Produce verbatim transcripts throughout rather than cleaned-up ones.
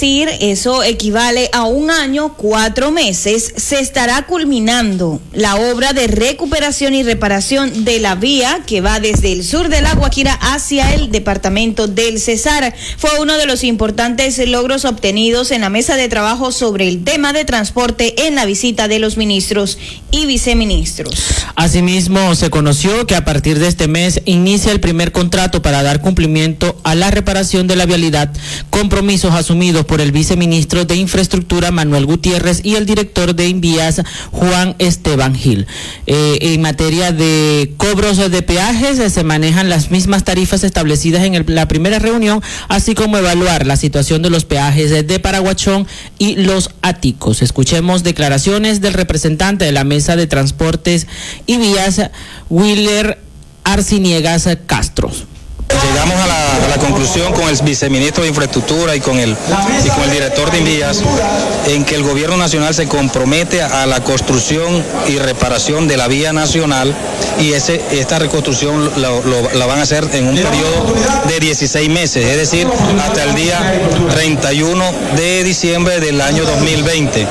Eso equivale a un año, cuatro meses, se estará culminando la obra de recuperación y reparación de la vía que va desde el sur de La Guajira hacia el departamento del Cesar. Fue uno de los importantes logros obtenidos en la mesa de trabajo sobre el tema de transporte en la visita de los ministros y viceministros. Asimismo, se conoció que a partir de este mes inicia el primer contrato para dar cumplimiento a la reparación de la vialidad, compromisos asumidos por el viceministro de Infraestructura Manuel Gutiérrez y el director de Invías Juan Esteban Gil. Eh, en materia de cobros de peajes, eh, se manejan las mismas tarifas establecidas en el, la primera reunión, así como evaluar la situación de los peajes de, de Paraguachón y Los Áticos. Escuchemos declaraciones del representante de la Mesa de Transportes y Vías, Willer Arciniegas Castro. Llegamos a la, a la conclusión con el viceministro de Infraestructura y con el, y con el director de Invías en que el gobierno nacional se compromete a la construcción y reparación de la vía nacional, y ese, esta reconstrucción lo, lo, la van a hacer en un periodo de dieciséis meses, es decir, hasta el día treinta y uno de diciembre del año dos mil veinte.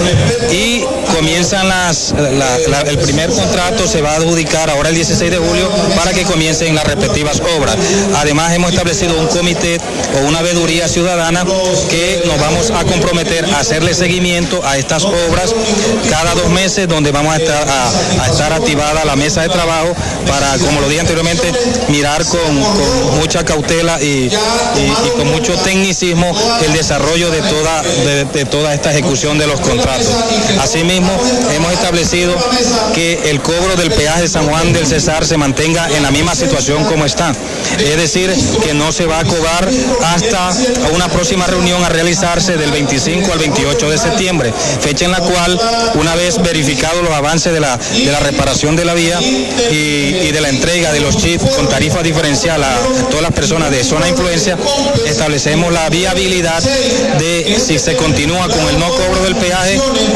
Y comienzan las, la, la, el primer contrato se va a adjudicar ahora el dieciséis de julio para que comiencen las respectivas obras. Además, hemos establecido un comité o una veeduría ciudadana que nos vamos a comprometer a hacerle seguimiento a estas obras cada dos meses, donde vamos a estar, a, a estar activada la mesa de trabajo para, como lo dije anteriormente, mirar con, con mucha cautela y, y, y con mucho tecnicismo el desarrollo de toda, de, de toda esta ejecución de los contratos. Asimismo, hemos establecido que el cobro del peaje de San Juan del Cesar se mantenga en la misma situación como está. Es decir, que no se va a cobrar hasta una próxima reunión a realizarse del veinticinco al veintiocho de septiembre, fecha en la cual, una vez verificados los avances de la, de la reparación de la vía y, y de la entrega de los chips con tarifa diferencial a todas las personas de zona de influencia, establecemos la viabilidad de si se continúa con el no cobro del peaje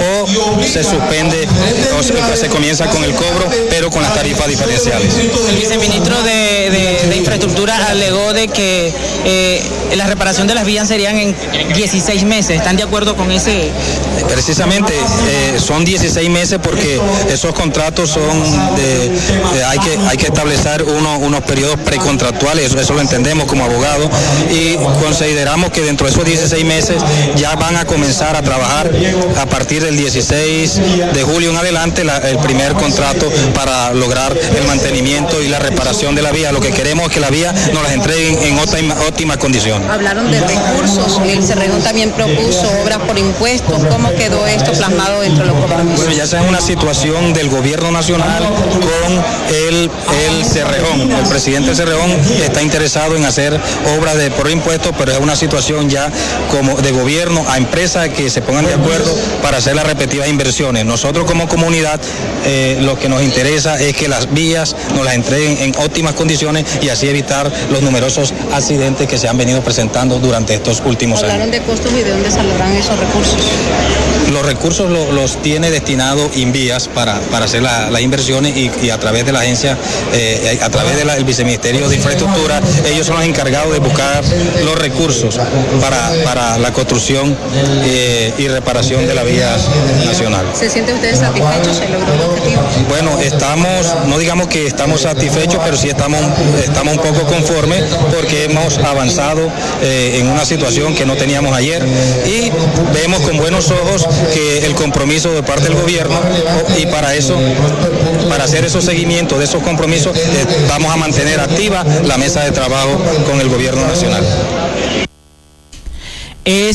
o se suspende o se, se comienza con el cobro, pero con las tarifas diferenciales. El viceministro de, de, de Infraestructura alegó de que eh, la reparación de las vías serían en dieciséis meses. ¿Están de acuerdo con ese? Precisamente eh, son dieciséis meses porque esos contratos son de, de hay que hay que establecer uno, unos periodos precontractuales, eso, eso lo entendemos como abogados, y consideramos que dentro de esos dieciséis meses ya van a comenzar a trabajar a partir del dieciséis de julio en adelante la, el primer contrato para lograr el mantenimiento y la reparación de la vía. Lo que queremos es que la vía nos las entreguen en óptima, óptimas condiciones. Hablaron de recursos, el Cerrejón también propuso obras por impuestos. ¿Cómo quedó esto plasmado dentro de los compromisos? Bueno, ya esa es una situación del gobierno nacional con el, el Cerrejón. El presidente del Cerrejón está interesado en hacer obras de por impuestos, pero es una situación ya como de gobierno a empresas que se pongan de acuerdo para hacer las respectivas inversiones. Nosotros como comunidad eh, lo que nos interesa es que las vías nos las entreguen en óptimas condiciones y así evitar los numerosos accidentes que se han venido presentando durante estos últimos años. ¿Hablaron de costos y de dónde saldrán esos recursos? Los recursos lo, los tiene destinado Invías para, para hacer las la inversiones y, y a través de la agencia, eh, a través del Viceministerio de Infraestructura, ellos son los encargados de buscar los recursos para, para la construcción eh, y reparación de la vía nacional. ¿Se siente usted satisfecho? ¿Se logró el objetivo? Bueno, estamos, no digamos que estamos satisfechos, pero sí estamos, estamos un poco conformes porque hemos avanzado eh, en una situación que no teníamos ayer y vemos con buenos ojos que el compromiso de parte del gobierno, y para eso, para hacer esos seguimientos de esos compromisos, eh, vamos a mantener activa la mesa de trabajo con el gobierno nacional. Es